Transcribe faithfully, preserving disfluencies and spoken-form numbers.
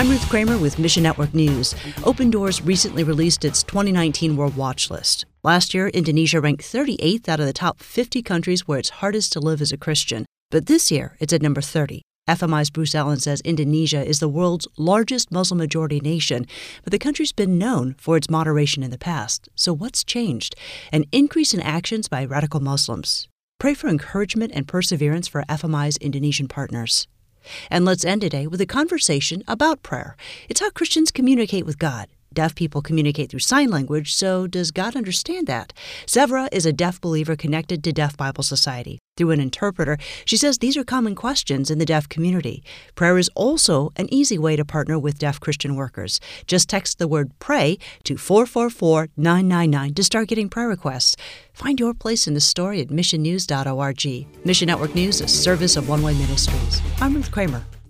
I'm Ruth Kramer with Mission Network News. Open Doors recently released its twenty nineteen World Watch List. Last year, Indonesia ranked thirty-eighth out of the top fifty countries where it's hardest to live as a Christian. But this year, it's at number thirty. F M I's Bruce Allen says Indonesia is the world's largest Muslim-majority nation, but the country's been known for its moderation in the past. So what's changed? An increase in actions by radical Muslims. Pray for encouragement and perseverance for F M I's Indonesian partners. And let's end today with a conversation about prayer. It's how Christians communicate with God. Deaf people communicate through sign language, so does God understand that? Severa is a deaf believer connected to Deaf Bible Society. Through an interpreter, she says these are common questions in the deaf community. Prayer is also an easy way to partner with deaf Christian workers. Just text the word PRAY to four four four, nine nine nine to start getting prayer requests. Find your place in the story at mission news dot org. Mission Network News, a service of One Way Ministries. I'm Ruth Kramer.